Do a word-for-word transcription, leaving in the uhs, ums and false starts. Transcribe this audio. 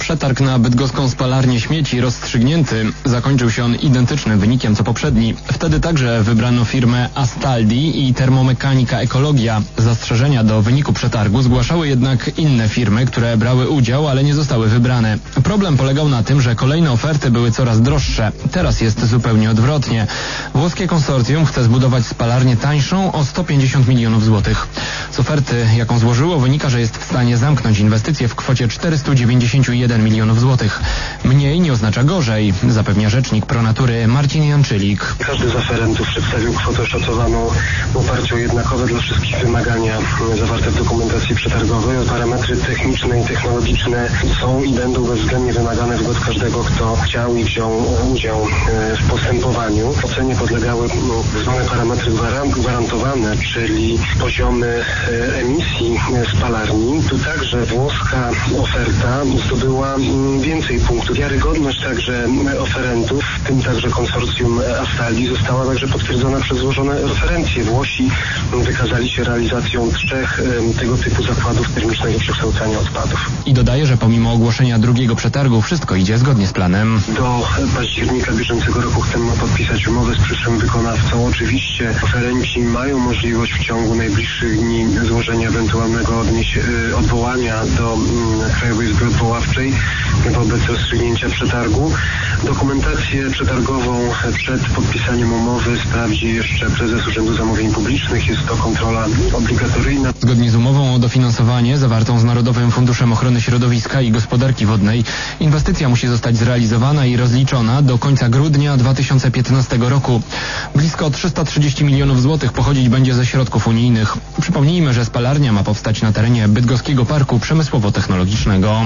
Przetarg na bydgoską spalarnię śmieci rozstrzygnięty. Zakończył się on identycznym wynikiem co poprzedni. Wtedy także wybrano firmę Astaldi i Termomechanika Ekologia. Zastrzeżenia do wyniku przetargu zgłaszały jednak inne firmy, które brały udział, ale nie zostały wybrane. Problem polegał na tym, że kolejne oferty były coraz droższe. Teraz jest zupełnie odwrotnie. Włoskie konsorcjum chce zbudować spalarnię tańszą o sto pięćdziesiąt milionów złotych. Z oferty, jaką złożyło, wynika, że jest w stanie zamknąć inwestycje w kwocie czterysta dziewięćdziesiąt jeden milionów złotych. Mniej nie oznacza gorzej, zapewnia rzecznik Pronatury Marcin Janczylik. Każdy z oferentów przedstawił kwotę szacowaną w oparciu o jednakowe dla wszystkich wymagania zawarte w dokumentacji przetargowej. Parametry techniczne i technologiczne są i będą bezwzględnie wymagane wobec każdego, kto chciał i wziął udział w postępowaniu. Ocenie podlegały zwane parametry gwarantowane, czyli poziomy emisji spalarni. Tu także włoska oferta zdobyła więcej punktów. Wiarygodność także oferentów, w tym także konsorcjum Astaldi, została także potwierdzona przez złożone referencje. Włosi wykazali się realizacją trzech tego typu zakładów termicznego przekształcania odpadów. I dodaje, że pomimo ogłoszenia drugiego przetargu wszystko idzie zgodnie z planem. Do października bieżącego roku chcemy podpisać umowę z przyszłym wykonawcą. Oczywiście oferenci mają możliwość w ciągu najbliższych dni złożenia ewentualnego odnieś, odwołania do Krajowej Izby Odwoławczej wobec rozstrzygnięcia przetargu. Dokumentację przetargową przed podpisaniem umowy sprawdzi jeszcze prezes Urzędu Zamówień Publicznych. Jest to kontrola obligatoryjna. Zgodnie z umową o dofinansowanie zawartą z Narodowym Funduszem Ochrony Środowiska i Gospodarki Wodnej inwestycja musi zostać zrealizowana i rozliczona do końca grudnia dwa tysiące piętnastego roku. Blisko trzysta trzydzieści milionów złotych pochodzić będzie ze środków unijnych. Przypomnijmy, że spalarnia ma powstać na terenie Bydgoskiego Parku Przemysłowo-Technologicznego.